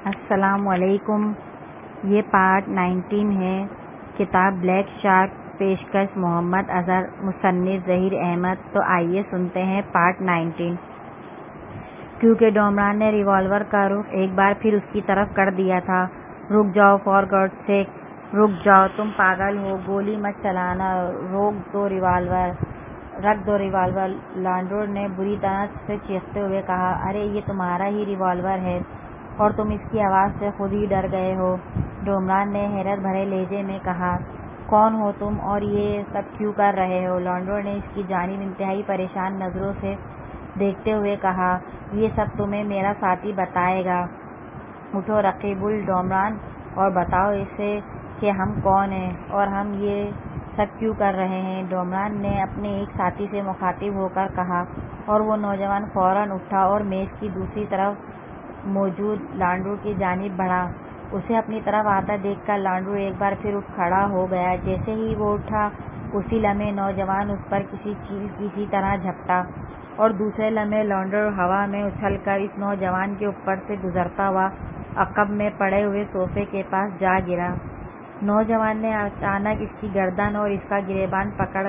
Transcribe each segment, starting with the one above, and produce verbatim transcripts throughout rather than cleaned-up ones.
السلام علیکم۔ یہ پارٹ نائنٹین ہے۔ کتاب بلیک شارک، پیشکش محمد اظہر، مصنف ظہیر احمد۔ تو آئیے سنتے ہیں پارٹ نائنٹین۔ کیونکہ ڈومران نے ریوالور کا رخ ایک بار پھر اس کی طرف کر دیا تھا۔ رک جاؤ، فار گاڈ سیک، رک جاؤ، تم پاگل ہو، گولی مت چلانا، روک دو ریوالور، رکھ دو ریوالور، لانڈور نے بری طرح سے چیختے ہوئے کہا۔ ارے یہ تمہارا ہی ریوالور ہے اور تم اس کی آواز سے خود ہی ڈر گئے ہو، ڈومران نے حیرت بھرے لہجے میں کہا۔ کون ہو تم اور یہ سب کیوں کر رہے ہو؟ لانڈور نے اس کی جانب انتہائی پریشان نظروں سے دیکھتے ہوئے کہا۔ یہ سب تمہیں میرا ساتھی بتائے گا۔ اٹھو رقیب الڈومران اور بتاؤ اسے کہ ہم کون ہیں اور ہم یہ سب کیوں کر رہے ہیں، ڈومران نے اپنے ایک ساتھی سے مخاطب ہو کر کہا، اور وہ نوجوان فوراً اٹھا اور میز کی دوسری طرف موجود لانڈور کی جانب بڑھا۔ اسے اپنی طرف آتا دیکھ کر لانڈور ایک بار پھر اٹھ کھڑا ہو گیا۔ جیسے ہی وہ اٹھا اسی لمحے نوجوان اس پر کسی چیل کی سی طرح جھپٹا اور دوسرے لمحے لانڈور ہوا میں اچھل کر اس نوجوان کے اوپر سے گزرتا ہوا عقب میں پڑے ہوئے صوفے کے پاس جا گرا۔ نوجوان نے اچانک اس کی گردن اور اس کا گریبان پکڑ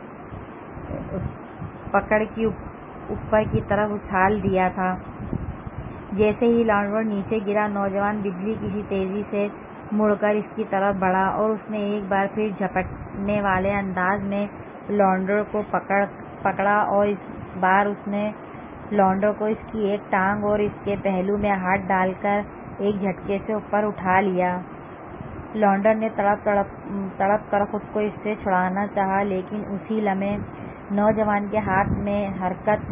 پکڑ کی اوپر کی طرف اچھال دیا تھا۔ جیسے ہی لانڈور نیچے گرا، نوجوان بجلی کی سی تیزی سے مڑ کر اس کی طرف بڑھا اور اس نے ایک بار پھر جھپٹنے والے انداز میں لانڈور کو پکڑ پکڑا اور اس بار اس نے لانڈور کو اس کی ایک ٹانگ اور اس کے پہلو میں ہاتھ ڈال کر ایک جھٹکے سے اوپر اٹھا لیا۔ لانڈور نے تڑپ تڑپ تڑپ کر خود کو اس سے چھڑانا چاہا، لیکن اسی لمحے نوجوان کے ہاتھ میں حرکت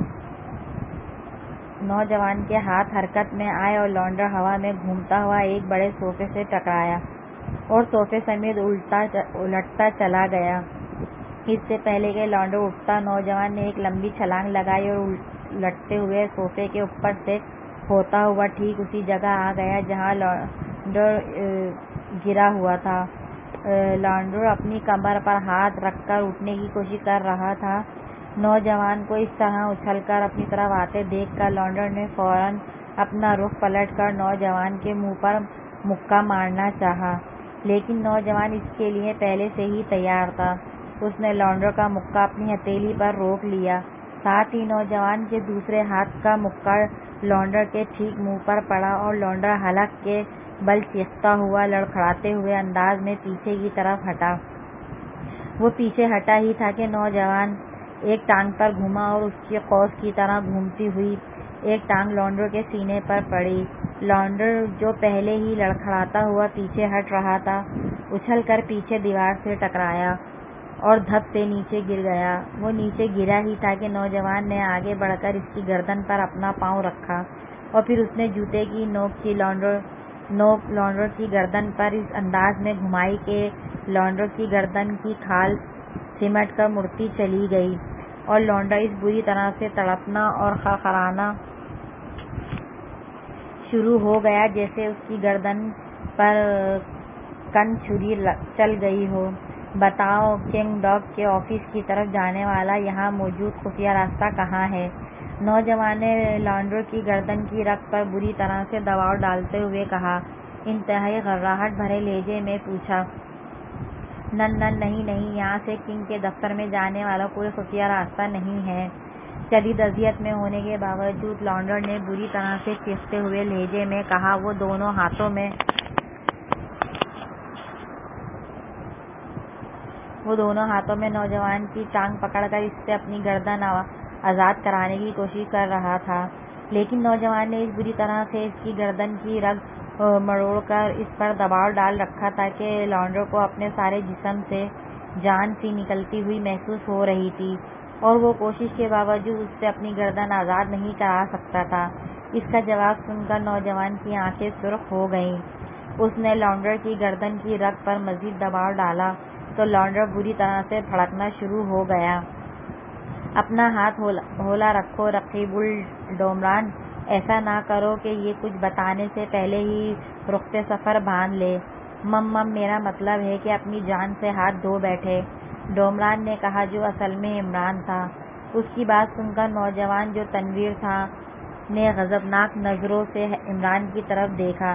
نوجوان کے ہاتھ حرکت میں آئے اور لانڈور ہوا میں گھومتا ہوا ایک بڑے صوفے سے ٹکرایا اور صوفے سمیت الٹتا چلا گیا۔ اس سے پہلے کہ لانڈور اٹھتا، نوجوان نے ایک لمبی چھلانگ لگائی اور الٹتے ہوئے صوفے کے اوپر سے ہوتا ہوا ٹھیک اسی جگہ آ گیا جہاں لانڈور گرا ہوا تھا۔ لانڈور اپنی کمر پر ہاتھ رکھ کر اٹھنے کی کوشش کر رہا تھا۔ نوجوان کو اس طرح اچھل کر اپنی طرف آتے دیکھ کر لانڈور نے فوراً اپنا رخ پلٹ کر نوجوان کے منہ پر مکہ مارنا چاہا، لیکن نوجوان اس کے لیے پہلے سے ہی تیار تھا۔ اس نے لانڈور کا مکہ اپنی ہتھیلی پر روک لیا، ساتھ ہی نوجوان کے دوسرے ہاتھ کا مکہ لانڈور کے ٹھیک منہ پر پڑا اور لانڈور حلق کے بل چیختا ہوا لڑکھڑاتے ہوئے انداز میں پیچھے کی طرف ہٹا۔ وہ پیچھے ہٹا ہی تھا کہ نوجوان ایک ٹانگ پر گھما اور اس کی قوس کی طرح گھومتی ہوئی ایک ٹانگ لانڈور کے سینے پر پڑی۔ لانڈور جو پہلے ہی لڑکھڑاتا ہوا پیچھے ہٹ رہا تھا، اچھل کر پیچھے دیوار سے ٹکرایا اور دھپ سے نیچے گر گیا۔ وہ نیچے گرا ہی تھا کہ نوجوان نے آگے بڑھ کر اس کی گردن پر اپنا پاؤں رکھا اور پھر اس نے جوتے کی نوک کی لانڈور نوک لانڈور کی گردن پر اس انداز میں گھمائی کہ لانڈور کی گردن کی کھال سمٹ کر مڑتی چلی گئی اور لانڈور اس بری طرح سے تڑپنا اور خرخرانا شروع ہو گیا جیسے اس کی گردن پر کن چھری چل گئی ہو۔ بتاؤ، کنگ ڈاگ کے آفس کی طرف جانے والا یہاں موجود خفیہ راستہ کہاں ہے؟ نوجوان نے لانڈور کی گردن کی رگ پر بری طرح سے دباؤ ڈالتے ہوئے کہا، انتہائی گھبراہٹ بھرے لہجے میں پوچھا۔ نن نن نہیں نہیں، یہاں سے کنگ کے دفتر میں جانے والا کوئی خفیہ راستہ نہیں ہے۔ شدید اذیت میں ہونے کے باوجود لانڈور نے بری طرح سے چیختے ہوئے لہجے میں کہا۔ وہ دونوں ہاتھوں میں وہ دونوں ہاتھوں میں نوجوان کی ٹانگ پکڑ کر اس سے اپنی گردن آزاد کرانے کی کوشش کر رہا تھا، لیکن نوجوان نے اس بری طرح سے اس کی گردن کی رگ مروڑ کر اس پر دباؤ ڈال رکھا تھا کہ لانڈور کو اپنے سارے جسم سے جان سی نکلتی ہوئی محسوس ہو رہی تھی اور وہ کوشش کے باوجود اس سے اپنی گردن آزاد نہیں کرا سکتا تھا۔ اس کا جواب سن کر نوجوان کی آنکھیں سرخ ہو گئیں۔ اس نے لانڈور کی گردن کی رگ پر مزید دباؤ ڈالا تو لانڈور بری طرح سے دھڑکنا شروع ہو گیا۔ اپنا ہاتھ ہولا رکھو رقیب الڈومران، ایسا نہ کرو کہ یہ کچھ بتانے سے پہلے ہی رخت سفر باندھ لے۔ مم مم میرا مطلب ہے کہ اپنی جان سے ہاتھ دھو بیٹھے، ڈومران نے کہا جو اصل میں عمران تھا۔ اس کی بات سن کر نوجوان جو تنویر تھا نے غضبناک نظروں سے عمران کی طرف دیکھا۔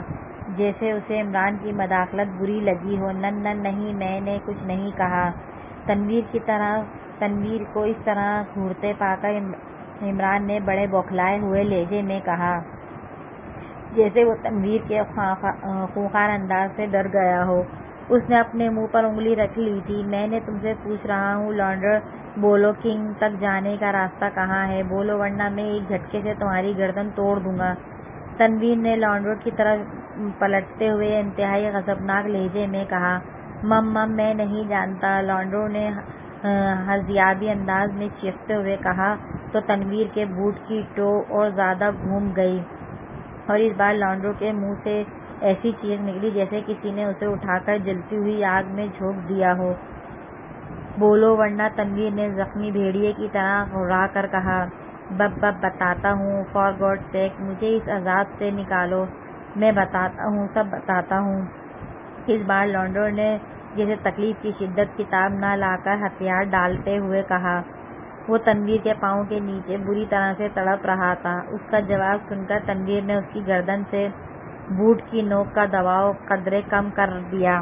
جیسے اسے عمران کی مداخلت بری لگی ہو۔ نن نن نہیں، میں نے کچھ نہیں کہا، تنویر کی طرح تنویر کو اس طرح گھورتے پا کر عمران نے بڑے بوکھلائے ہوئے لہجے میں کہا، جیسے وہ تنویر کے خونخوار انداز سے ڈر گیا ہو۔ اس نے اپنے منہ پر انگلی رکھ لی تھی۔ میں نے تم سے پوچھ رہا ہوں لانڈر، بولو کنگ تک جانے کا راستہ کہاں ہے؟ بولو ورنہ میں ایک جھٹکے سے تمہاری گردن توڑ دوں گا۔ تنویر نے لانڈر کی طرف پلٹتے ہوئے انتہائی غضبناک لہجے میں کہا، مم مم میں نہیں جانتا، لانڈر نے حزیابی انداز میں چیختے ہوئے کہا تو تنویر کے بوٹ کی ٹو اور زیادہ گھوم گئی اور اس بار لانڈر کے منہ سے ایسی چیخ نکلی جیسے کسی نے اسے اٹھا کر جلتی ہوئی آگ میں جھونک دیا ہو۔ بولو ورنہ، تنویر نے زخمی بھیڑیے کی طرح گھررا کر کہا۔ بب بب بتاتا ہوں، فار گاڈ سیک مجھے اس عذاب سے نکالو، میں بتاتا ہوں، سب بتاتا ہوں۔ اس بار لانڈر نے جیسے تکلیف کی شدت کی تاب نہ لا کر ہتھیار ڈالتے ہوئے کہا۔ وہ تنویر کے پاؤں کے نیچے بری طرح سے تڑپ رہا تھا۔ اس کا جواب سن کر تنویر نے اس کی گردن سے بوٹ کی نوک کا دباؤ قدرے کم کر دیا۔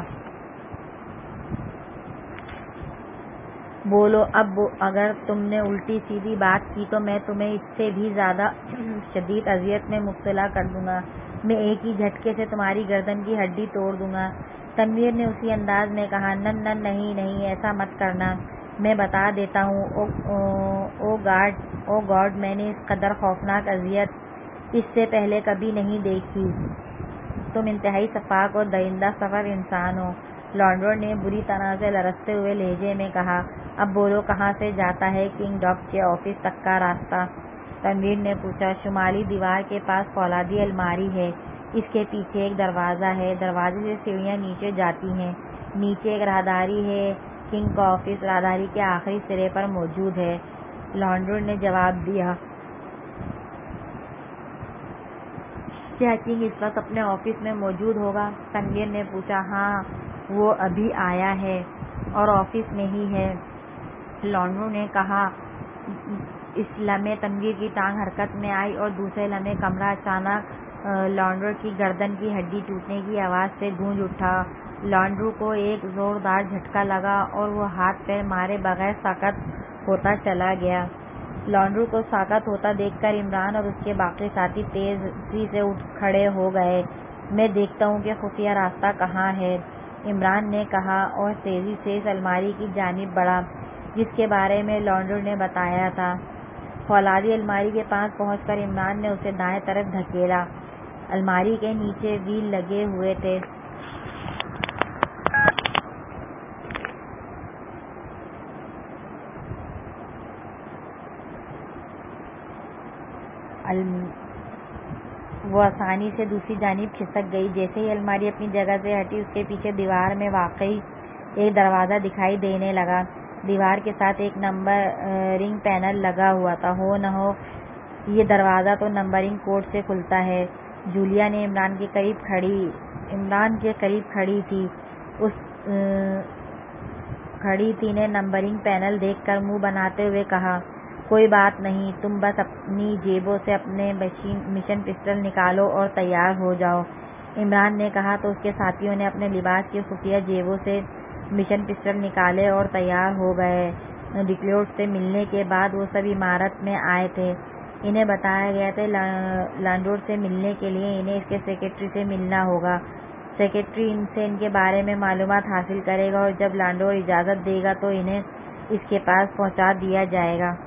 بولو اب اگر تم نے الٹی سیدھی بات کی تو میں تمہیں اس سے بھی زیادہ شدید اذیت میں مبتلا کر دوں گا، میں ایک ہی جھٹکے سے تمہاری گردن کی ہڈی توڑ دوں گا۔ تنویر نے اسی انداز میں کہا، نن نن نہیں نہیں، ایسا مت کرنا، میں بتا دیتا ہوں۔ او گاڈ او گاڈ میں نے اس قدر خوفناک اذیت اس سے پہلے کبھی نہیں دیکھی، تم انتہائی شفاق اور درندہ سفر انسان ہو، لانڈر نے بری طرح سے لرزتے ہوئے لہجے میں کہا۔ اب بولو کہاں سے جاتا ہے کنگ ڈاگ کے آفس تک کا راستہ؟ تنویر نے پوچھا۔ شمالی دیوار کے پاس فولادی الماری ہے، اس کے پیچھے ایک دروازہ ہے، دروازے سے سیڑھیاں نیچے جاتی ہیں، نیچے ایک راہداری ہے، کنگ کا آفس راہداری کے آخری سرے پر موجود ہے، لانڈر نے جواب دیا۔ کیا کنگ اس وقت اپنے آفس میں موجود ہوگا؟ تنویر نے پوچھا۔ ہاں، وہ ابھی آیا ہے اور آفس میں ہی ہے، لانڈر نے کہا۔ اس لمحے تنویر کی ٹانگ حرکت میں آئی اور دوسرے لمحے کمرہ اچانک لانڈر کی گردن کی ہڈی ٹوٹنے کی آواز سے گونج اٹھا۔ لانڈر کو ایک زوردار جھٹکا لگا اور وہ ہاتھ پیر مارے بغیر ساکت ہوتا چلا گیا۔ لانڈر کو ساکت ہوتا دیکھ کر عمران اور اس کے باقی ساتھی تیزی سے اٹھ کھڑے ہو گئے۔ میں دیکھتا ہوں کہ خفیہ راستہ کہاں ہے، عمران نے کہا اور تیزی سے اس الماری کی جانب بڑھا جس کے بارے میں لانڈر نے بتایا تھا۔ فولادی الماری کے پاس پہنچ کر عمران نے اسے دائیں طرف دھکیلا۔ الماری کے نیچے ویل لگے ہوئے تھے۔ وہ آسانی سے دوسری جانب کھسک گئی۔ جیسے ہی الماری اپنی جگہ سے ہٹی، اس کے پیچھے دیوار میں واقع ایک دروازہ دکھائی دینے لگا۔ دیوار کے ساتھ ایک نمبرنگ پینل لگا ہوا تھا۔ ہو نہ ہو یہ دروازہ تو نمبرنگ کوڈ سے کھلتا ہے۔ جولیا نے عمران کے قریب کھڑی عمران کے قریب کھڑی تھی اس کھڑی تھی نے نمبرنگ پینل دیکھ کر منہ بناتے ہوئے کہا، کوئی بات نہیں، تم بس اپنی جیبوں سے اپنے مشن پسٹل نکالو اور تیار ہو جاؤ، عمران نے کہا تو اس کے ساتھیوں نے اپنے لباس کی خفیہ جیبوں سے مشن پسٹل نکالے اور تیار ہو گئے۔ ڈکلوٹ سے ملنے کے بعد وہ سب عمارت میں آئے تھے۔ انہیں بتایا گیا تھا لانڈر سے ملنے کے لیے انہیں اس کے سیکرٹری سے ملنا ہوگا۔ سیکرٹری ان سے ان کے بارے میں معلومات حاصل کرے گا اور جب لانڈر اجازت دے گا تو انہیں اس کے پاس پہنچا دیا جائے گا۔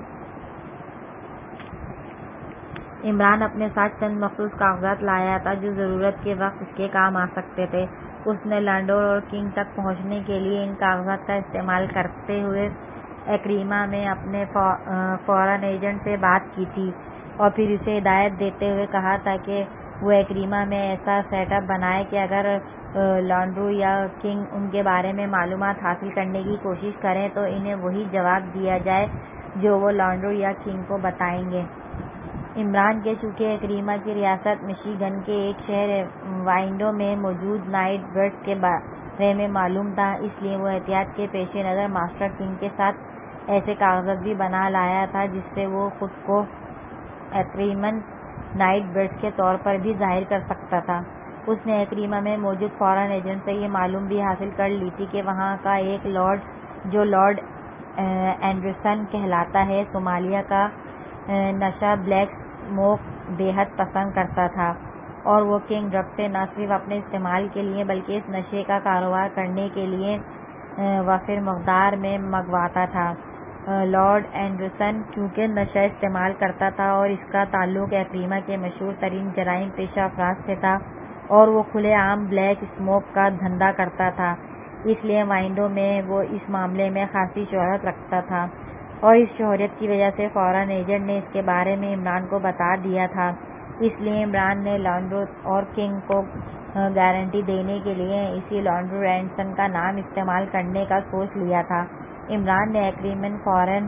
عمران اپنے ساتھ چند مخصوص کاغذات لایا تھا جو ضرورت کے وقت اس کے کام آ سکتے تھے۔ اس نے لانڈر اور کنگ تک پہنچنے کے لیے ان کاغذات کا استعمال کرتے ہوئے ایکریما میں اپنے فارن ایجنٹ سے بات کی تھی اور پھر اسے ہدایت دیتے ہوئے کہا تھا کہ وہ ایکریما میں ایسا سیٹ اپ بنائے کہ اگر لانڈر یا کنگ ان کے بارے میں معلومات حاصل کرنے کی کوشش کریں تو انہیں وہی جواب دیا جائے جو وہ لانڈر یا کنگ کو بتائیں گے۔ عمران کے چونکہ ایکریما کی ریاست مشیگن کے ایک شہر وائنڈو میں موجود نائٹ برڈز کے بارے میں معلوم تھا، اس لیے وہ احتیاط کے پیش نظر ماسٹر کنگ کے ساتھ ایسے کاغذات بھی بنا لایا تھا جس سے وہ خود کو ایکریمن نائٹ برڈز کے طور پر بھی ظاہر کر سکتا تھا۔ اس نے ایکریما میں موجود فارن ایجنٹ سے یہ معلوم بھی حاصل کر لی تھی کہ وہاں کا ایک لارڈ جو لارڈ اینڈرسن کہلاتا ہے صومالیہ کا نشہ بلیک اسموک بے حد پسند کرتا تھا، اور وہ کنگ ڈرگ سے نہ صرف اپنے استعمال کے لیے بلکہ اس نشے کا کاروبار کرنے کے لیے وافر مقدار میں منگواتا تھا۔ لارڈ اینڈرسن چونکہ نشہ استعمال کرتا تھا اور اس کا تعلق ایکریما کے مشہور ترین جرائم پیشہ افراد سے تھا اور وہ کھلے عام بلیک اسموک کا دھندا کرتا تھا، اس لیے مائنڈو میں وہ اس معاملے میں خاصی شہرت رکھتا تھا، اور اس شہرت کی وجہ سے فارن ایجنٹ نے اس کے بارے میں عمران کو بتا دیا تھا۔ اس لیے عمران نے لانڈرو اور کنگ کو گارنٹی دینے کے لیے اسی لانڈرو اینڈرسن کا نام استعمال کرنے کا سوچ لیا تھا۔ عمران نے ایکریمن فارن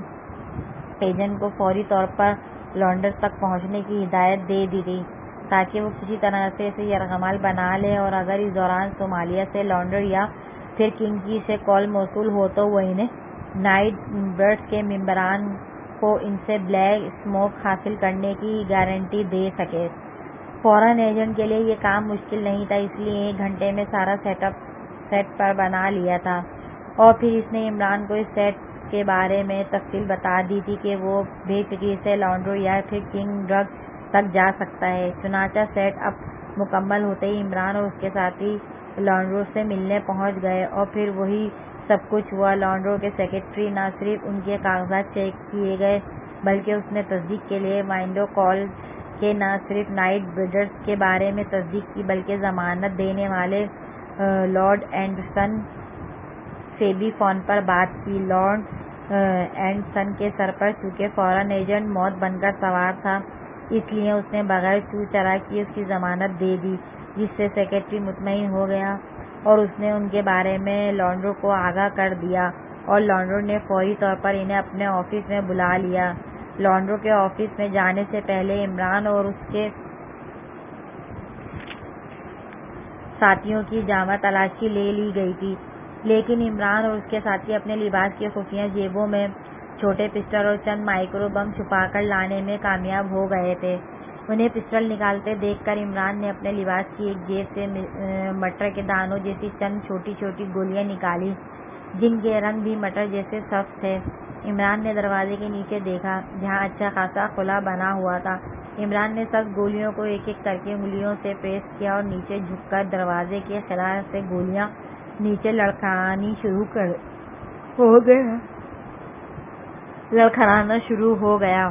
ایجنٹ کو فوری طور پر لانڈر تک پہنچنے کی ہدایت دے دی تھی تاکہ وہ کسی طرح سے اسے یرغمال بنا لے، اور اگر اس دوران صومالیہ سے لانڈر یا پھر کنگ کی سے کال موصول ہو تو وہ انہیں نائٹ برڈز کے ممبران کو ان سے بلیک اسموک حاصل کرنے کی گارنٹی دے سکے۔ فارن ایجنٹ کے لیے یہ کام مشکل نہیں تھا، اس لیے ایک گھنٹے میں سارا سیٹ اپ سیٹ پر بنا لیا تھا، اور پھر اس نے عمران کو اس سیٹ کے بارے میں تفصیل بتا دی تھی کہ وہ بے فکری سے لانڈر یا پھر کنگ ڈرگ تک جا سکتا ہے۔ چنانچہ سیٹ اپ مکمل ہوتے ہی عمران اور اس کے ساتھی لانڈرو سے ملنے پہنچ گئے، اور پھر وہی سب کچھ ہوا۔ لانڈرو کے سیکرٹری نہ صرف ان کے کاغذات چیک کیے گئے بلکہ اس نے تصدیق کے لیے مائنڈو کال کے نہ صرف نائٹ برڈز کے بارے میں تصدیق کی بلکہ ضمانت دینے والے لارڈ اینڈرسن سے بھی فون پر بات کی۔ لارڈ اینڈرسن کے سر پر چونکہ فارن ایجنٹ موت بن کر سوار تھا، اس لیے اس نے بغیر چو چرا کی اس کی ضمانت دے دی، جس سے سیکرٹری مطمئن ہو گیا، اور اس نے ان کے بارے میں لانڈرو کو آگاہ کر دیا، اور لانڈرو نے فوری طور پر انہیں اپنے آفس میں بلا لیا۔ لانڈرو کے آفس میں جانے سے پہلے عمران اور اس کے ساتھیوں کی جامہ تلاشی لے لی گئی تھی، لیکن عمران اور اس کے ساتھی اپنے لباس کی خفیہ جیبوں میں چھوٹے پسٹل اور چند مائکرو بم چھپا کر لانے میں کامیاب ہو گئے تھے۔ انہیں پسٹل نکالتے دیکھ کر عمران نے اپنے لباس کی ایک جیب سے مٹر کے دانوں جیسی چند چھوٹی چھوٹی گولیاں نکالی، جن کے رنگ بھی مٹر جیسے سبز تھے۔ عمران نے دروازے کے نیچے دیکھا، جہاں اچھا خاصا خلا بنا ہوا تھا۔ عمران نے سبز گولیوں کو ایک ایک کر کے انگلیوں سے پریس کیا اور نیچے جھک کر دروازے کے خلا سے گولیاں نیچے لڑکھڑانی شروع کر ہو گیا لڑکھڑانا شروع ہو گیا۔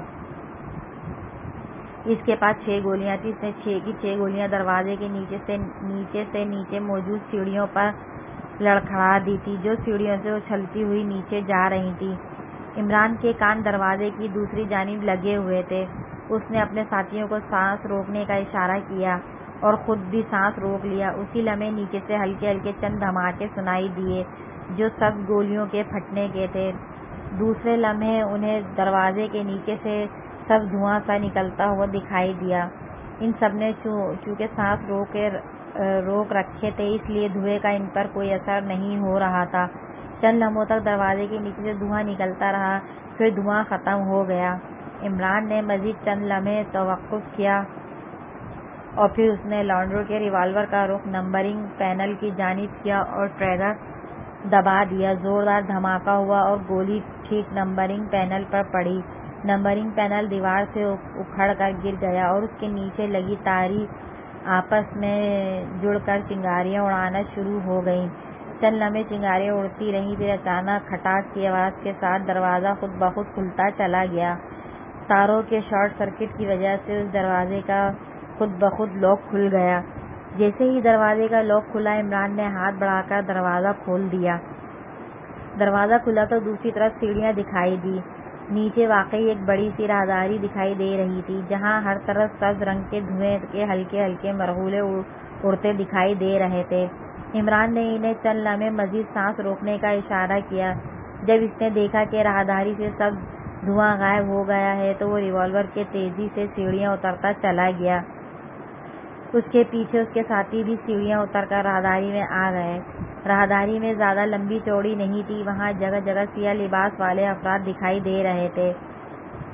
اس کے پاس چھ گولیاں تھیں۔ اس نے چھ کی چھ گولیاں دروازے کے نیچے سے نیچے سے نیچے موجود سیڑھیوں پر لڑکھڑا دی تھی، جو سیڑھیوں سے اچھلتی ہوئی نیچے جا رہی تھیں۔ عمران کے کان دروازے کی دوسری جانب لگے ہوئے تھے۔ اس نے اپنے ساتھیوں کو سانس روکنے کا اشارہ کیا اور خود بھی سانس روک لیا۔ اسی لمحے نیچے سے ہلکے ہلکے چند دھماکے سنائی دیے، جو سب گولیوں کے پھٹنے کے تھے۔ دوسرے لمحے انہیں دروازے کے نیچے سے سب دھواں سا نکلتا ہوا دکھائی دیا۔ ان سب نے چونکہ سانس روکے روک رکھے تھے، اس لیے دھوئیں کا ان پر کوئی اثر نہیں ہو رہا تھا۔ چند لمحوں تک دروازے کے نیچے سے دھواں نکلتا رہا، پھر دھواں ختم ہو گیا۔ عمران نے مزید چند لمحے توقف کیا اور پھر اس نے لانڈرو کے ریوالور کا رخ نمبرنگ پینل کی جانب کیا اور ٹریگر دبا دیا۔ زوردار دھماکہ ہوا اور گولی ٹھیک نمبرنگ پینل پر پڑی۔ نمبرنگ پینل دیوار سے اکھڑ کر گر گیا اور اس کے نیچے لگی تاریں آپس میں جڑ کر چنگاریاں اڑانا شروع ہو گئیں۔ چند لمحے چنگاریاں اڑتی رہیں، پھر اچانک کھٹاک کی آواز کے ساتھ دروازہ خود بخود کھلتا چلا گیا۔ تاروں کے شارٹ سرکٹ کی وجہ سے اس دروازے کا خود بخود لاک کھل گیا۔ جیسے ہی دروازے کا لاک کھلا، عمران نے ہاتھ بڑھا کر دروازہ کھول دیا۔ دروازہ کھلا تو دوسری طرف سیڑھیاں دکھائی دیں۔ نیچے واقعی ایک بڑی سی راہداری دکھائی دے رہی تھی، جہاں ہر طرف سبز رنگ کے دھوئیں کے ہلکے ہلکے مرغولے اڑتے دکھائی دے رہے تھے۔ عمران نے انہیں چند لمحے مزید سانس روکنے کا اشارہ کیا۔ جب اس نے دیکھا کہ راہداری سے سب دھواں غائب ہو گیا ہے تو وہ ریوالور کے تیزی سے سیڑھیاں اترتا چلا گیا۔ اس کے پیچھے اس کے ساتھی بھی سیڑھیاں اتر کر راہداری میں آ گئے۔ راہداری میں زیادہ لمبی چوڑی نہیں تھی، وہاں جگہ جگہ سیاہ لباس والے افراد دکھائی دے رہے تھے۔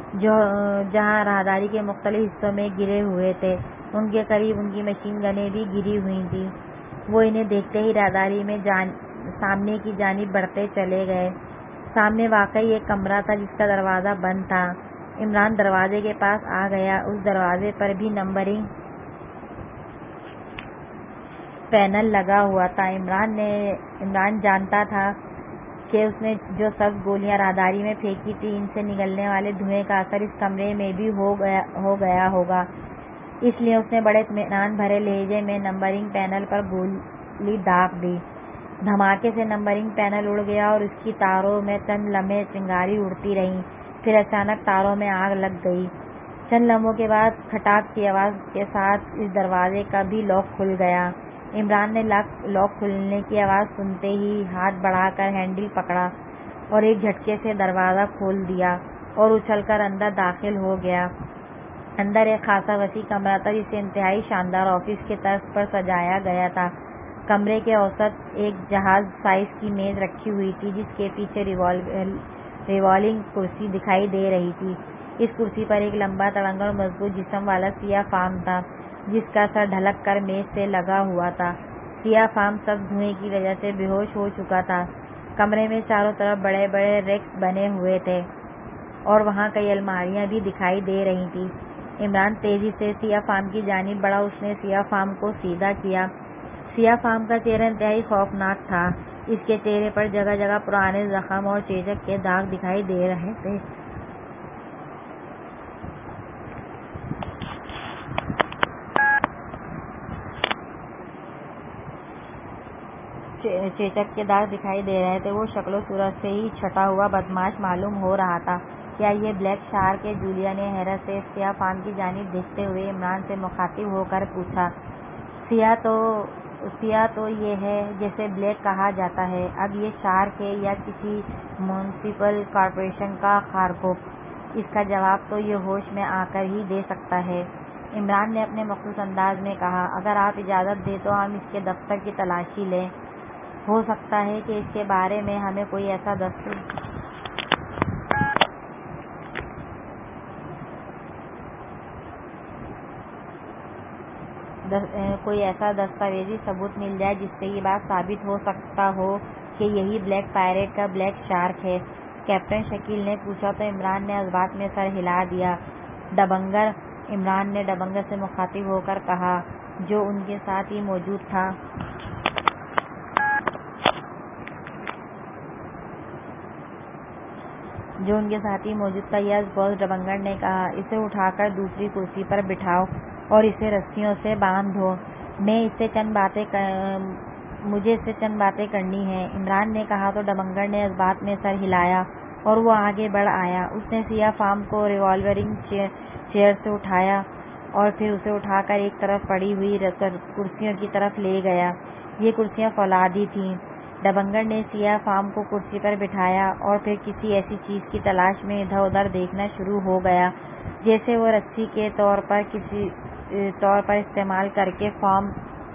جو جہاں راہداری کے مختلف حصوں میں گرے ہوئے تھے۔ ان کے قریب ان کی مشین گنیں بھی گری ہوئی تھیں۔ وہ انہیں دیکھتے ہی راہداری میں جان سامنے کی جانب بڑھتے چلے گئے۔ سامنے واقعی ایک کمرہ تھا جس کا دروازہ بند تھا۔ عمران دروازے کے پاس آ گیا۔ اس دروازے پر بھی نمبرنگ پینل لگا ہوا تھا۔ عمران نے عمران جانتا تھا کہ اس نے جو سبز گولیاں راہداری میں پھینکی تھیں، ان سے نکلنے والے دھوئیں کا اثر اس کمرے میں بھی ہو گیا ہو گیا ہوگا۔ اس لیے اس نے بڑے اطمینان بھرے لہجے میں نمبرنگ پینل پر گولی داغ دی۔ دھماکے سے نمبرنگ پینل اڑ گیا اور اس کی تاروں میں چند لمحے چنگاری اڑتی رہی۔ پھر اچانک تاروں میں آگ لگ گئی۔ چند لمحوں کے بعد کھٹاک کی آواز کے ساتھ اس دروازے کا بھی لاک کھل گیا۔ عمران نے لاک کھلنے کی آواز سنتے ہی ہاتھ بڑھا کر ہینڈل پکڑا اور ایک جھٹکے سے دروازہ کھول دیا اور اچھل کر اندر داخل ہو گیا۔ اندر ایک خاصا وسیع کمرہ تھا جسے انتہائی شاندار آفس کے طرز پر سجایا گیا تھا۔ کمرے کے اوسط ایک جہاز سائز کی میز رکھی ہوئی تھی جس کے پیچھے ریوالونگ کرسی دکھائی دے رہی تھی۔ اس کرسی پر ایک لمبا تڑنگا اور مضبوط جسم والا سیاہ فام تھا جس کا سر ڈھلک کر میز سے لگا ہوا تھا۔ سیاہ فام سخت دھوئیں کی وجہ سے بے ہوش ہو چکا تھا۔ کمرے میں چاروں طرف بڑے بڑے ریکس بنے ہوئے تھے اور وہاں کئی الماریاں بھی دکھائی دے رہی تھیں۔ عمران تیزی سے سیاہ فام کی جانب بڑھا۔ اس نے سیاہ فام کو سیدھا کیا۔ سیاہ فام کا چہرہ انتہائی خوفناک تھا۔ اس کے چہرے پر جگہ جگہ پرانے زخم اور چیچک کے داغ دکھائی دے رہے تھے۔ چیچک کے داغ دکھائی دے رہے تھے۔ وہ شکل و صورت سے ہی چھٹا ہوا بدمعاش معلوم ہو رہا تھا۔ کیا یہ بلیک شارک ہے؟ جولیا نے حیرت سے سیاہ فام کی جانب دیکھتے ہوئے عمران سے مخاطب ہو کر پوچھا۔ سیاہ تو سیاہ تو یہ ہے جسے بلیک کہا جاتا ہے۔ اب یہ شارک ہے یا کسی میونسپل کارپوریشن کا خارگوش؟ اس کا جواب تو یہ ہوش میں آ کر ہی دے سکتا ہے۔ عمران نے اپنے مخصوص انداز میں کہا۔ اگر آپ اجازت دیں تو ہم اس کے دفتر کی تلاشی لیں۔ ہو سکتا ہے کہ اس کے بارے میں ہمیں کوئی ایسا دستور کوئی ایسا دستاویزی ثبوت مل جائے جس سے یہ بات ثابت ہو سکتا ہو کہ یہی بلیک پائریٹ کا بلیک شارک ہے؟ کیپٹن شکیل نے پوچھا تو عمران نے اس بات میں سر ہلا دیا۔ ڈبنگر عمران نے ڈبنگر سے مخاطب ہو کر کہا جو ان کے ساتھ ہی موجود تھا۔ جو ان کے ساتھ ہی موجود تھا یس باس، ڈبنگر نے کہا۔ اسے اٹھا کر دوسری کرسی پر بٹھاؤ اور اسے رسیوں سے باندھ دو۔ میں اس سے چند باتیں مجھے اس سے چند باتیں کرنی ہیں، عمران نے کہا تو ڈبنگر نے اس بات میں سر ہلایا اور وہ آگے بڑھ آیا۔ اس نے سیاہ فام کو ریوالونگ چیئر سے اٹھایا اور پھر اسے اٹھا کر ایک طرف پڑی ہوئی کرسیوں کی طرف لے گیا۔ یہ کرسیاں فولادی تھیں۔ ڈبنگر نے سیاہ فام کو کرسی پر بٹھایا اور پھر کسی ایسی چیز کی تلاش میں ادھر ادھر دیکھنا شروع ہو گیا جیسے وہ رسی کے طور پر کسی طور پر استعمال کر کے فام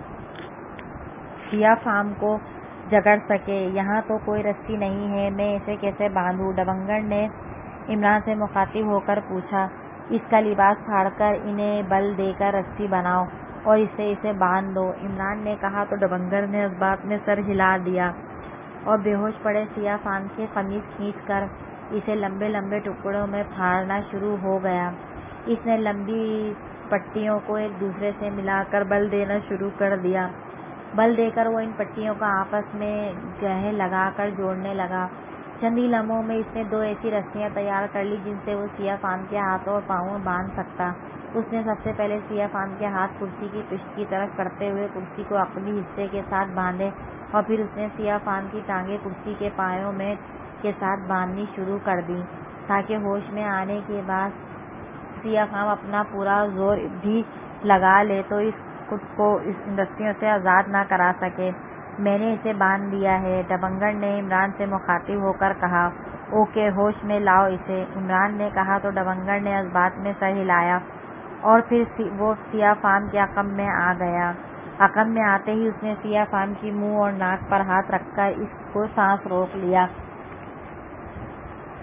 سیاہ فام کو جکڑ سکے۔ یہاں تو کوئی رسی نہیں ہے، میں اسے کیسے باندھوں؟ ڈبنگر نے عمران سے مخاطب ہو کر پوچھا۔ اس کا لباس پھاڑ کر انہیں بل دے کر رسی بناؤ اور اسے اسے باندھ دو، عمران نے کہا تو ڈبنگر نے اس بات میں سر ہلا دیا اور بے ہوش پڑے سیاہ فام کی قمیض کھینچ کر اسے لمبے لمبے ٹکڑوں میں پھاڑنا شروع ہو گیا۔ اس نے لمبی پٹیوں کو ایک دوسرے سے ملا کر بل دینا شروع کر دیا۔ بل دے کر وہ ان پٹیوں کو آپس میں گہے لگا کر جوڑنے لگا۔ چند ہی لمحوں میں اس نے دو ایسی رسیاں تیار کر لی جن سے وہ سیاہ فام کے ہاتھوں اور پاؤں باندھ سکتا۔ اس نے سب سے پہلے سیاہ فام کے ہاتھ کرسی کی پشت کی طرف کرتے ہوئے کرسی کو عقبی حصے کے ساتھ باندھے اور پھر اس نے سیاہ فام کی ٹانگیں کرسی کے پایوں میں کے ساتھ باندھنی شروع کر دیں تاکہ ہوش میں آنے کے بعد سیاہ فام اپنا پورا زور بھی لگا لے تو اس خود کو ان رسیوں سے آزاد نہ کرا سکے۔ میں نے اسے باندھ دیا ہے، ڈبنگر نے عمران سے مخاطب ہو کر کہا۔ اوکے، ہوش میں لاؤ اسے، عمران نے کہا تو ڈبنگر نے اس بات میں سر ہلایا اور پھر وہ سیاہ فام کے عقب میں آ گیا۔ عقب میں آتے ہی اس نے سیاہ فام کی منہ اور ناک پر ہاتھ رکھ کر اس کو سانس روک لیا۔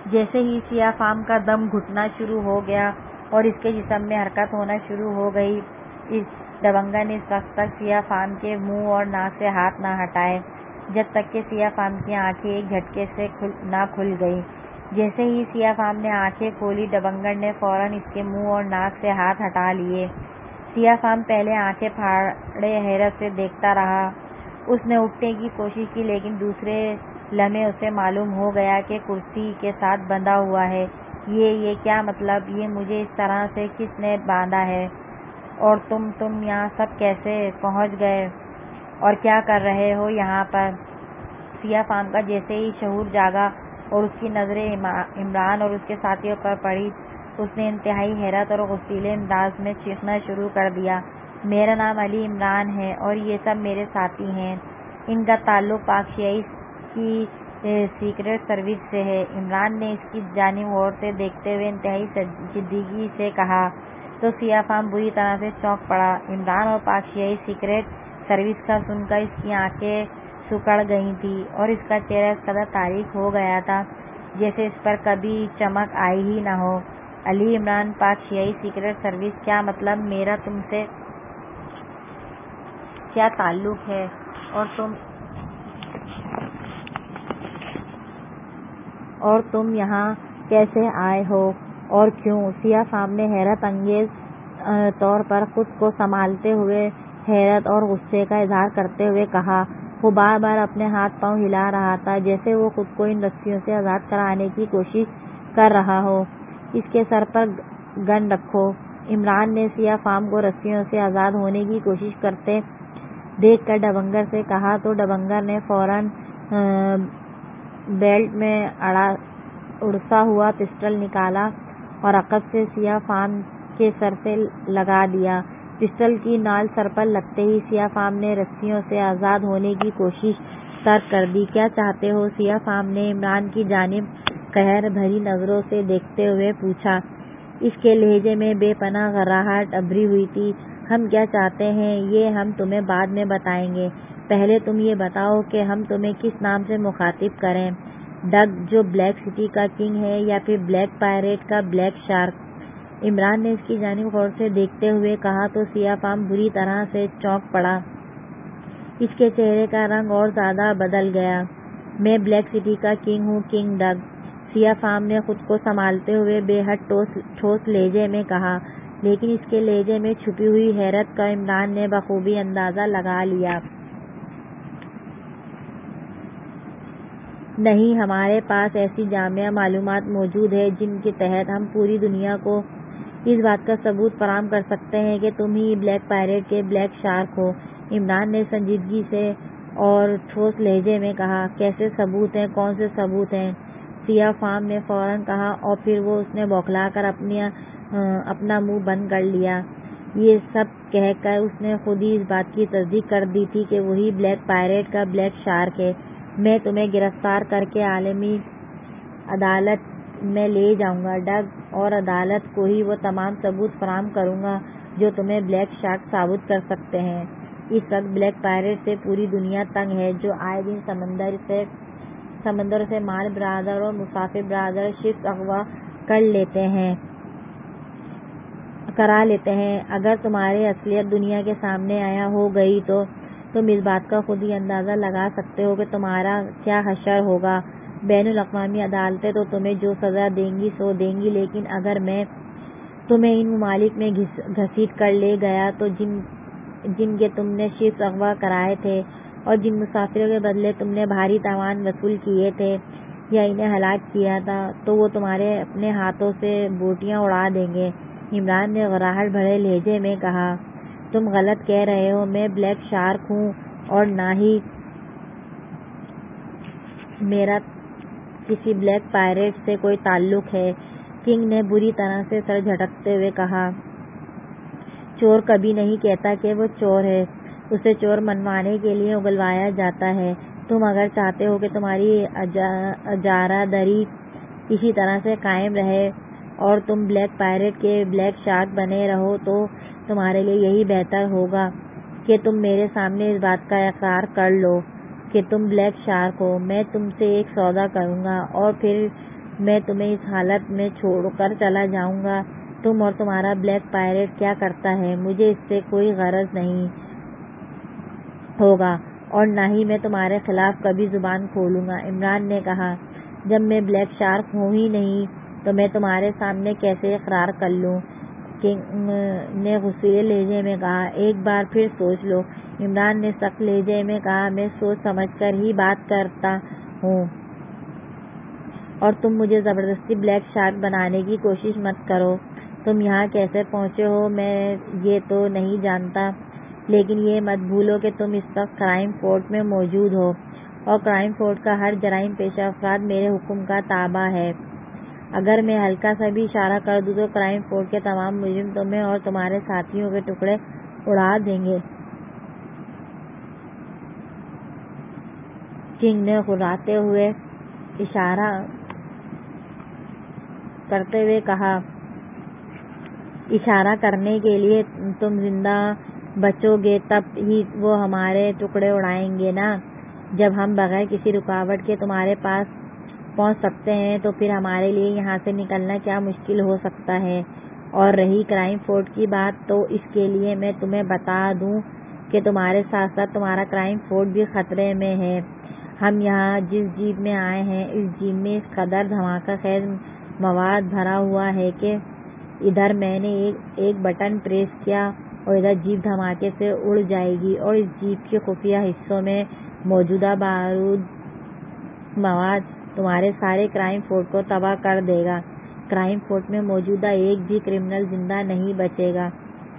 جیسے ہی سیاہ فام کا دم گھٹنا شروع ہو گیا اور اس کے جسم میں حرکت ہونا شروع ہو گئی، اس ڈبنگر نے اس وقت تک سیاہ فام کے منہ اور ناک سے ہاتھ نہ ہٹائے جب تک کہ سیاہ فام کی آنکھیں ایک جھٹکے سے کھل نہ کھل گئی۔ جیسے ہی سیاہ فام نے آنکھیں کھولی، ڈبنگر نے فوراً اس کے منہ اور ناک سے ہاتھ ہٹا لیے۔ سیاہ فام پہلے آنکھیں پھاڑے حیرت سے دیکھتا رہا۔ اس نے اٹھنے کی کوشش کی لیکن دوسرے لمحے اسے معلوم ہو گیا کہ کرسی کے ساتھ بندھا ہوا ہے۔ یہ یہ کیا مطلب؟ یہ مجھے اس طرح سے کس نے باندھا ہے؟ اور تم تم یہاں سب کیسے پہنچ گئے اور کیا کر رہے ہو یہاں پر؟ سیاہ فام کا جیسے ہی شعور جاگا اور اس کی نظریں عمران اور اس کے ساتھیوں پر پڑی، اس نے انتہائی حیرت اور غصیلے انداز میں چیخنا شروع کر دیا، میرا نام علی عمران ہے اور یہ سب میرے ساتھی ہیں۔ ان کا تعلق پاک شیعی کی سیکرٹ سروس سے ہے۔ عمران نے اس کی جانب غور سے دیکھتے ہوئے انتہائی سنجیدگی سے کہا۔ تو سیاہ فام بری طرح سے چونک پڑا۔ عمران اور پاک شیعی سیکرٹ سروس کا سن کر اس کی آنکھیں سکڑ گئی تھیں اور اس کا چہرہ اس قدر تاریک ہو گیا تھا جیسے اس پر کبھی چمک آئی ہی نہ ہو۔ علی عمران، پاک شیعی سیکرٹ سروس، کیا مطلب؟ میرا تم سے کیا تعلق ہے اور تم اور تم یہاں کیسے آئے ہو اور کیوں؟ سیاہ فام نے حیرت انگیز طور پر خود کو سنبھالتے ہوئے حیرت اور غصے کا اظہار کرتے ہوئے کہا۔ وہ بار بار اپنے ہاتھ پاؤں ہلا رہا تھا جیسے وہ خود کو ان رسیوں سے آزاد کرانے کی کوشش کر رہا ہو۔ اس کے سر پر گن رکھو۔ عمران نے سیاہ فام کو رسیوں سے آزاد ہونے کی کوشش کرتے دیکھ کر ڈبنگر سے کہا تو ڈبنگر نے فوراً بیلٹ میں اڑسا ہوا پسٹل نکالا اور عقب سے سیاہ فام کے سر سے لگا دیا۔ پسٹل کی نال سر پر لگتے ہی سیاہ فام نے رسیوں سے آزاد ہونے کی کوشش ترک کر دی۔ کیا چاہتے ہو؟ سیاہ فام نے عمران کی جانب قہر بھری نظروں سے دیکھتے ہوئے پوچھا۔ اس کے لہجے میں بے پناہ گھبراہٹ ابھری ہوئی تھی۔ ہم کیا چاہتے ہیں یہ ہم تمہیں بعد میں بتائیں گے، پہلے تم یہ بتاؤ کہ ہم تمہیں کس نام سے مخاطب کریں، ڈگ جو بلیک سٹی کا کنگ ہے یا پھر بلیک پائریٹ کا بلیک شارک؟ عمران نے اس کی جانب غور سے دیکھتے ہوئے کہا تو سیاہ فام بری طرح سے چونک پڑا۔ اس کے چہرے کا رنگ اور زیادہ بدل گیا۔ میں بلیک سٹی کا کنگ ہوں، کنگ ڈگ، سیاہ فام نے خود کو سنبھالتے ہوئے بے حد ٹھوس لہجے میں کہا، لیکن اس کے لہجے میں چھپی ہوئی حیرت کا عمران نے بخوبی اندازہ لگا لیا۔ نہیں، ہمارے پاس ایسی جامع معلومات موجود ہیں جن کے تحت ہم پوری دنیا کو اس بات کا ثبوت فراہم کر سکتے ہیں کہ تم ہی بلیک پائریٹ کے بلیک شارک ہو۔ عمران نے سنجیدگی سے اور ٹھوس لہجے میں کہا۔ کیسے ثبوت ہیں؟ کون سے ثبوت ہیں؟ سیاہ فام نے فوراً کہا اور پھر وہ اس نے بوکھلا کر اپنی اپنا منہ بند کر لیا۔ یہ سب کہہ کر اس نے خود ہی اس بات کی تصدیق کر دی تھی کہ وہی بلیک پائریٹ کا بلیک شارک ہے۔ میں تمہیں گرفتار کر کے عالمی عدالت میں لے جاؤں گا ڈگ، اور عدالت کو ہی وہ تمام ثبوت فراہم کروں گا جو تمہیں بلیک شارک ثابت کر سکتے ہیں۔ اس وقت بلیک پائریٹ سے پوری دنیا تنگ ہے، جو آئے دن سمندر سے سمندر سے مال برادر اور مسافر برادر شپس اغوا کر لیتے ہیں کرا لیتے ہیں۔ اگر تمہاری اصلیت دنیا کے سامنے آیا ہو گئی تو تم اس بات کا خود ہی اندازہ لگا سکتے ہو کہ تمہارا کیا حشر ہوگا۔ بین الاقوامی عدالتیں تو تمہیں جو سزا دیں گی سو دیں گی، لیکن اگر میں تمہیں ان ممالک میں گھسیٹ کر لے گیا تو جن جن کے تم نے شپس اغوا کرائے تھے اور جن مسافروں کے بدلے تم نے بھاری تاوان وصول کیے تھے یا انہیں ہلاک کیا تھا، تو وہ تمہارے اپنے ہاتھوں سے بوٹیاں اڑا دیں گے۔ عمران نے گھبراہٹ بھرے لہجے میں کہا، تم غلط کہہ رہے ہو، میں بلیک شارک ہوں اور نہ ہی میرا کسی بلیک پائریٹ سے کوئی تعلق ہے۔ کنگ نے بری طرح سے سر جھٹکتے ہوئے کہا، چور کبھی نہیں کہتا کہ وہ چور ہے، اسے چور منوانے کے لیے اگلوایا جاتا ہے۔ تم اگر چاہتے ہو کہ تمہاری اجارہ داری اسی طرح سے قائم رہے اور تم بلیک پائریٹ کے بلیک شارک بنے رہو تو تمہارے لیے یہی بہتر ہوگا کہ تم میرے سامنے اس بات کا اقرار کر لو کہ تم بلیک شارک ہو۔ میں تم سے ایک سودا کروں گا اور پھر میں تمہیں اس حالت میں چھوڑ کر چلا جاؤں گا؟ تم اور تمہارا بلیک پائریٹ کیا کرتا ہے؟ مجھے اس سے کوئی غرض نہیں ہوگا اور نہ ہی میں تمہارے خلاف کبھی زبان کھولوں گا۔ عمران نے کہا، جب میں بلیک شارک ہوں ہی نہیں تو میں تمہارے سامنے کیسے اقرار کر لوں؟ کنگ نے غصے لہجے میں کہا، ایک بار پھر سوچ لو۔ عمران نے سخت لہجے میں کہا، میں سوچ سمجھ کر ہی بات کرتا ہوں اور تم مجھے زبردستی بلیک شارک بنانے کی کوشش مت کرو۔ تم یہاں کیسے پہنچے ہو میں یہ تو نہیں جانتا، لیکن یہ مت بھولو کہ تم اس وقت کرائم فورٹ میں موجود ہو اور کرائم فورٹ کا ہر جرائم پیشہ افراد میرے حکم کا تابع ہے۔ اگر میں ہلکا سا بھی اشارہ کر دوں تو کرائم فورٹ کے تمام مجرم تمہیں اور تمہارے ساتھیوں کے ٹکڑے اڑا دیں گے۔ کنگ نے غراتے ہوئے اشارہ کرتے ہوئے کہا، اشارہ کرنے کے لیے تم زندہ بچو گے تب ہی وہ ہمارے ٹکڑے اڑائیں گے نا۔ جب ہم بغیر کسی رکاوٹ کے تمہارے پاس پہنچ سکتے ہیں تو پھر ہمارے لیے یہاں سے نکلنا کیا مشکل ہو سکتا ہے؟ اور رہی کرائم فورٹ کی بات، تو اس کے لیے میں تمہیں بتا دوں کہ تمہارے ساتھ ساتھ تمہارا کرائم فورٹ بھی خطرے میں ہے۔ ہم یہاں جس جیپ میں آئے ہیں اس جیپ میں اس قدر دھماکہ خیز مواد بھرا ہوا ہے کہ ادھر میں نے ایک ایک بٹن پریس کیا اور ادھر جیپ دھماکے سے اڑ جائے گی اور اس جیپ کے خفیہ حصوں میں موجودہ بارود مواد تمہارے سارے کرائم فورٹ کو تباہ کر دے گا۔ کرائم فورٹ میں موجودہ ایک بھی کرمنل زندہ نہیں بچے گا۔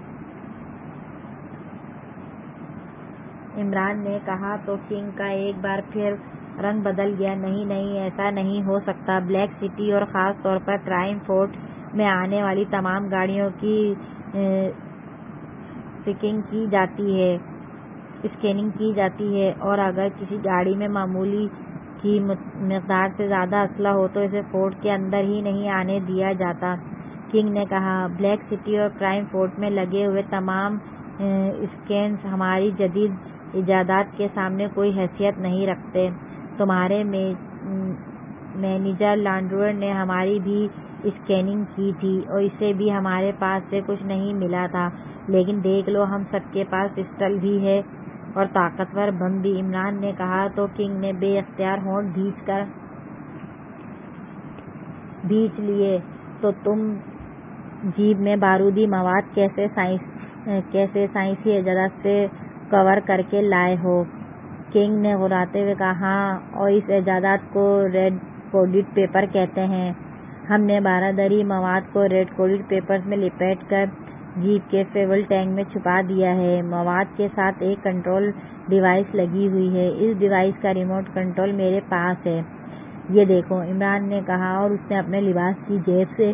عمران نے کہا تو کنگ کا ایک بار پھر رنگ بدل گیا۔ نہیں نہیں، ایسا نہیں ہو سکتا۔ بلیک سٹی اور خاص طور پر کرائم فورٹ میں آنے والی تمام گاڑیوں کی اسکیننگ کی جاتی ہے اسکیننگ کی جاتی ہے اور اگر کسی گاڑی میں معمولی کی مقدار سے زیادہ اسلحہ ہو تو اسے فورٹ کے اندر ہی نہیں آنے دیا جاتا۔ کنگ نے کہا، بلیک سٹی اور کرائم فورٹ میں لگے ہوئے تمام اسکینرز ہماری جدید ایجادات کے سامنے کوئی حیثیت نہیں رکھتے۔ تمہارے مینیجر لانڈور نے ہماری بھی اسکیننگ کی تھی اور اسے بھی ہمارے پاس سے کچھ نہیں ملا تھا، لیکن دیکھ لو ہم سب کے پاس پسٹل بھی ہے اور طاقتور بم بھی۔ عمران نے کہا تو کنگ نے بے اختیار ہونٹ بھینچ کر بھینچ لیے، تو تم جیپ میں بارودی مواد کیسے کیسے سائنسی ایجادات سے کور کر کے لائے ہو؟ کنگ نے غراتے ہوئے کہا، ہاں، اور اس ایجادات کو ریڈ کوڈڈ پیپر کہتے ہیں۔ ہم نے بارودی مواد کو ریڈ کوڈڈ پیپرز میں لپیٹ کر جیپ کے فیول ٹینک میں چھپا دیا ہے۔ مواد کے ساتھ ایک کنٹرول ڈیوائس لگی ہوئی ہے۔ اس ڈیوائس کا ریموٹ کنٹرول میرے پاس ہے، یہ دیکھو، عمران نے کہا اور اس نے اپنے لباس کی جیب سے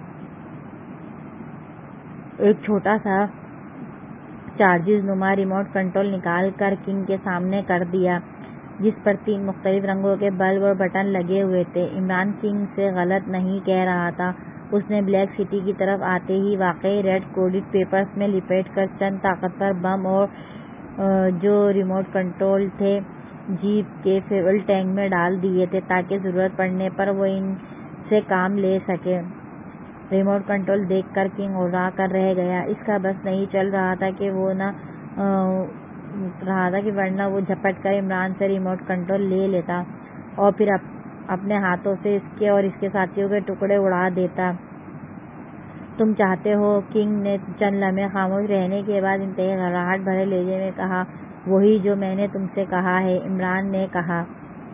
ایک چھوٹا سا چارجز نما ریموٹ کنٹرول نکال کر کنگ کے سامنے کر دیا، جس پر تین مختلف رنگوں کے بلب اور بٹن لگے ہوئے تھے۔ عمران کنگ سے غلط نہیں کہہ رہا تھا۔ اس نے بلیک سٹی کی طرف آتے ہی واقعی ریڈ کوڈڈ پیپرز میں لپیٹ کر چند طاقتور بم اور جو ریموٹ کنٹرول تھے جیپ کے فیول ٹینک میں ڈال دیے تھے تاکہ ضرورت پڑنے پر وہ ان سے کام لے سکے۔ ریموٹ کنٹرول دیکھ کر کنگ اڑا کر رہ گیا۔ اس کا بس نہیں چل رہا تھا کہ وہ نہ رہا تھا کہ ورنہ وہ جھپٹ کر عمران سے ریموٹ کنٹرول لے لیتا اور پھر اپنے ہاتھوں سے اس کے اور اس کے ساتھیوں کے ٹکڑے اڑا دیتا۔ تم چاہتے ہو؟ کنگ نے چند لمحے خاموش رہنے کے بعد انتہائی گھبراہٹ بھرے لہجے میں کہا، وہی جو میں نے تم سے کہا ہے۔ عمران نے کہا،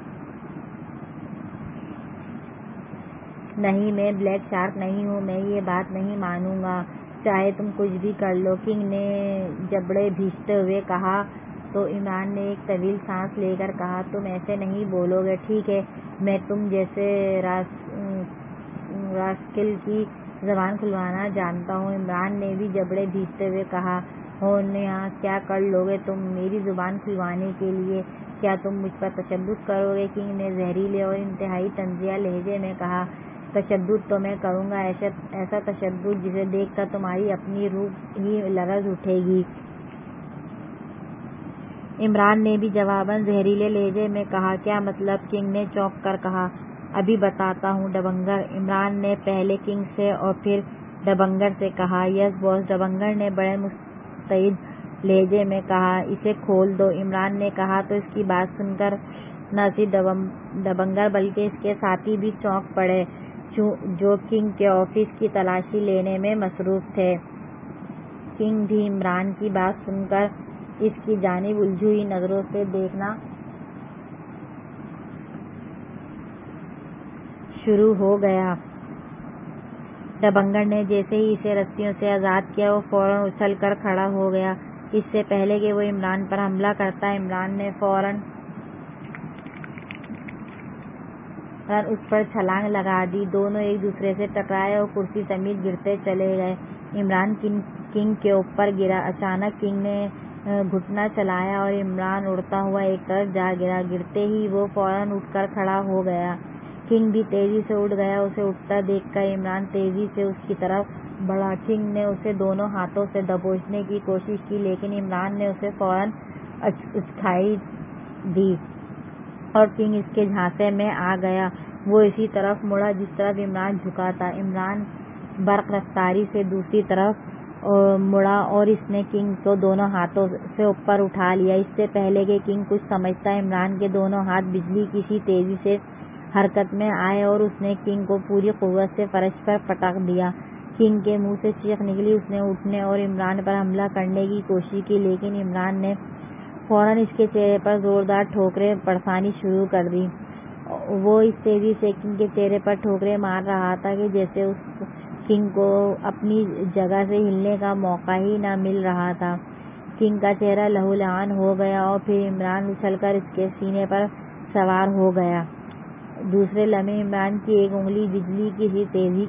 نہیں، میں بلیک شارک نہیں ہوں، میں یہ بات نہیں مانوں گا، چاہے تم کچھ بھی کر لو۔ کنگ نے جبڑے بھینچتے ہوئے کہا تو عمران نے ایک طویل سانس لے کر کہا، تم ایسے نہیں بولو گے، ٹھیک ہے؟ میں تم جیسے راسکل کی زبان کھلوانا جانتا ہوں۔ عمران نے بھی جبڑے بھینچتے ہوئے کہا، ہوں، کیا کر لو گے تم میری زبان کھلوانے کے لیے؟ کیا تم مجھ پر تشدد کرو گے؟ کنگ نے زہریلے اور انتہائی طنزیہ لہجے میں کہا، تشدد تو میں کروں گا، ایسا تشدد جسے دیکھ کر تمہاری اپنی روح ہی لرز اٹھے گی۔ عمران نے بھی جواباً زہریلے لہجے میں کہا، کیا مطلب؟ کنگ نے چونک کر کہا، ابھی بتاتا ہوں ڈبنگر، عمران نے پہلے کنگ سے اور پھر ڈبنگر سے کہا۔ یس باس، ڈبنگر نے بڑے مستعد لہجے میں کہا۔ اسے کھول دو، عمران نے کہا تو اس کی بات سن کر نہ صرف ڈبنگر بلکہ اس کے ساتھی بھی چونک پڑے جو کنگ کے آفس کی تلاشی لینے میں مصروف تھے۔ کنگ بھی عمران کی بات سن کر اس کی جانب الجھی ہوئی نظروں سے دیکھنا شروع ہو گیا۔ ڈبنگر نے جیسے ہی اسے رسیوں سے آزاد کیا وہ فوراً اچھل کر کھڑا ہو گیا۔ اس سے پہلے کہ وہ عمران پر حملہ کرتا، عمران نے فوراً اس پر چھلانگ لگا دی۔ دونوں ایک دوسرے سے ٹکرائے اور کرسی سمیت گرتے چلے گئے۔ عمران کنگ کے اوپر گرا۔ اچانک کنگ نے گھٹنا چلایا اور عمران اڑتا ہوا ایک طرف جا گرا۔ گرتے ہی وہ فوراً اٹھ کر کھڑا ہو گیا۔ کنگ بھی تیزی سے اٹھ گیا۔ اسے اٹھتا دیکھ کر عمران تیزی سے اس کی طرف بڑھا۔ کنگ نے اسے دونوں ہاتھوں سے دبوچنے کی کوشش کی لیکن عمران نے اسے فوراً اچھائی دی اور کنگ اس کے جھانسے میں آ گیا۔ وہ اسی طرف مڑا جس طرف عمران جھکا تھا۔ عمران برق رفتاری سے دوسری طرف مڑا اور اس نے کنگ کو دونوں ہاتھوں سے اوپر اٹھا لیا۔ اس سے پہلے کہ کنگ کچھ سمجھتا، عمران کے دونوں ہاتھ بجلی کی سی تیزی سے حرکت میں آئے اور اس نے کنگ کو پوری قوت سے فرش پر پٹک دیا۔ کنگ کے منہ سے چیخ نکلی۔ اس نے اٹھنے اور عمران پر حملہ کرنے کی کوشش کی لیکن عمران نے فوراً اس کے چہرے پر زوردار ٹھوکریں برسانی شروع کر دیں۔ وہ اس تیزی سے کنگ کے چہرے پر ٹھوکریں مار رہا تھا کہ جیسے اس کنگ کو اپنی جگہ سے ہلنے کا موقع ہی نہ مل رہا تھا۔ کنگ کا چہرہ لہولہان ہو گیا اور پھر عمران اچھل کر اس کے سینے پر سوار ہو گیا۔ دوسرے لمحے عمران کی ایک انگلی بجلی کی سی تیزی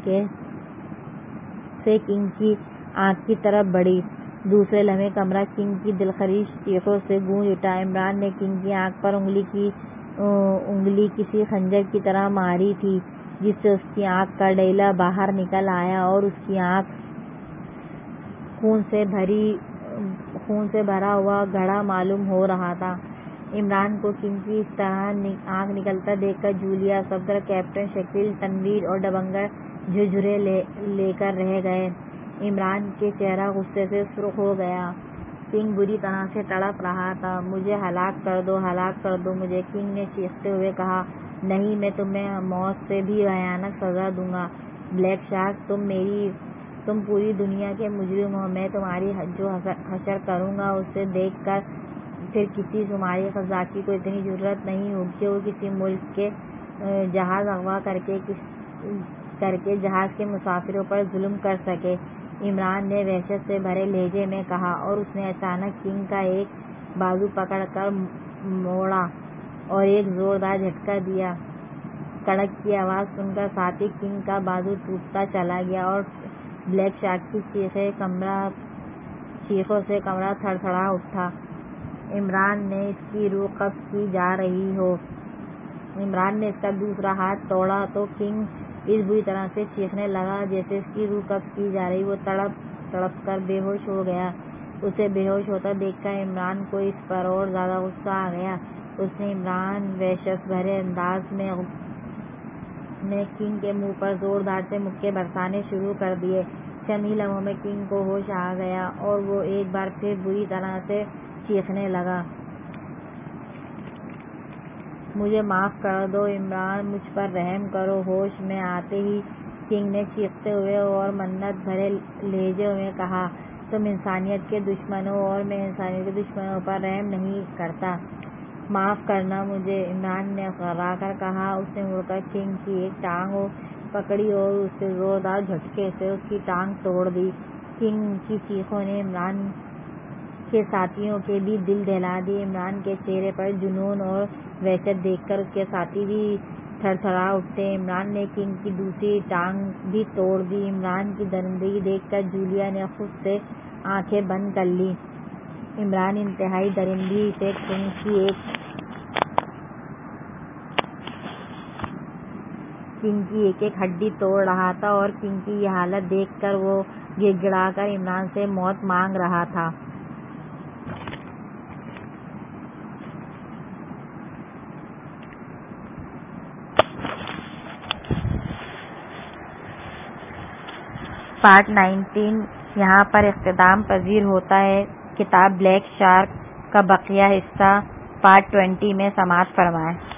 سے کنگ کی آنکھ کی طرف بڑھی۔ دوسرے لمحے کمرہ کنگ کی دلخراش چیخوں سے گونج اٹھا۔ عمران نے کنگ کی آنکھ پر انگلی کی انگلی کسی خنجر کی طرح ماری تھی جس سے اس کی آنکھ کا ڈیلا باہر نکل آیا اور اس کی آنکھ خون سے بھری خون سے بھرا ہوا گڑھا معلوم ہو رہا تھا۔ عمران کو کنگ کی اس طرح آنکھ نکلتا دیکھ کر جولیا، صفدر، کیپٹن شکیل، تنویر اور ڈبنگر جھرجھرے لے کر رہ گئے۔ عمران کے چہرہ غصے سے سرخ ہو گیا۔ کنگ بری طرح سے تڑپ رہا تھا۔ مجھے ہلاک کر دو، ہلاک کر دو مجھے، کنگ نے چیختے ہوئے کہا۔ نہیں، میں تمہیں موت سے بھی بھیانک سزا دوں گا بلیک شارک، تم میری تم پوری دنیا کے مجرم ہو۔ میں تمہاری جو حشر کروں گا اسے دیکھ کر پھر کسی شماری قزاقی کو اتنی جرأت نہیں ہوگی کہ وہ کسی ملک کے جہاز اغوا کر کے کر کے جہاز کے مسافروں پر ظلم کر سکے، عمران نے وحشت سے بھرے لہجے میں کہا اور اس نے اچانک کنگ کا ایک بازو پکڑ کر موڑا اور ایک زوردار جھٹکا دیا۔ کڑک کی آواز سن کر ساتھ ہی کنگ کا بازو ٹوٹتا چلا گیا اور بلیک شارک کی چیخیں کمرہ چیخوں سے کمرہ تھڑ تھڑا اٹھا۔ عمران نے اس کی روح قبض کی جا رہی ہو عمران نے اس کا دوسرا ہاتھ توڑا تو کنگ اس بری طرح سے چیخنے لگا جیسے اس کی روح قبض کی جا رہی۔ وہ تڑپ تڑپ کر بے ہوش ہو گیا۔ اسے بے ہوش ہوتا دیکھ کر عمران کو اس پر اور زیادہ غصہ آ گیا۔ اس نے عمران وحشت بھرے انداز میں نے کنگ کے منہ پر زوردار سے مکے برسانے شروع کر دیے۔ چند ہی لمحوں میں کنگ کو ہوش آ گیا اور وہ ایک بار پھر بری طرح سے چیخنے لگا۔ مجھے معاف کر دو عمران، مجھ پر رحم کرو، ہوش میں آتے ہی کنگ نے چیختے ہوئے اور منت بھرے لہجے میں کہا، تم انسانیت کے دشمن ہو اور میں انسانیت کے دشمنوں پر رحم نہیں کرتا۔ معاف کرنا مجھے، عمران نے گھبرا کر کہا۔ اس نے مڑ کر کنگ کی ایک ٹانگ پکڑی اور اسے زوردار جھٹکے سے اس کی ٹانگ توڑ دی۔ کنگ کی چیخوں نے عمران کے ساتھیوں کے بھی دل دہلا دیے۔ عمران کے چہرے پر جنون اور وحشت دیکھ کر اس کے ساتھی بھی تھر تھرا اٹھے۔ عمران نے کنگ کی دوسری ٹانگ بھی توڑ دی۔ عمران کی درندگی دیکھ کر جولیا نے خود سے آنکھیں بند کر لیں۔ عمران انتہائی درندگی سے کنگ کی ایک کنگ کی ایک ایک ہڈی توڑ رہا تھا اور کنگ کی یہ حالت دیکھ کر وہ گڑ گڑا کر عمران سے موت مانگ رہا تھا۔ پارٹ نائنٹین یہاں پر اختتام پذیر ہوتا ہے۔ کتاب بلیک شارک کا بقیہ حصہ پارٹ ٹوینٹی میں سماعت فرمائیں۔